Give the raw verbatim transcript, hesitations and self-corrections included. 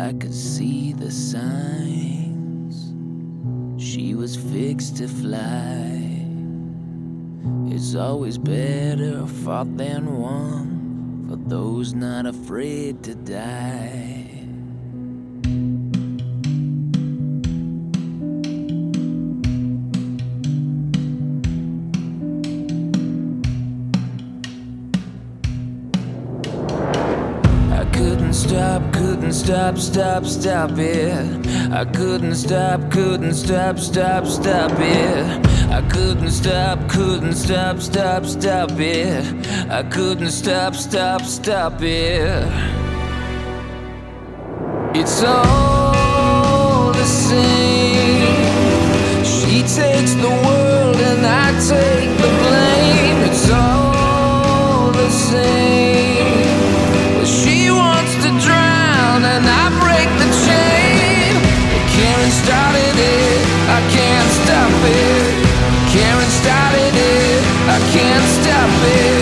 I could see the signs. She was fixed to fly. It's always better fought than won for those not afraid to die. Couldn't stop, couldn't stop, stop, stop it. I couldn't stop, couldn't stop, stop, stop it. I couldn't stop, couldn't stop, stop, stop it. I couldn't stop, stop, stop it. It's all the same. She takes the world and I take the blame. It's all the same. She wants to drown and I break the chain. Karen started it, I can't stop it. Karen started it, I can't stop it.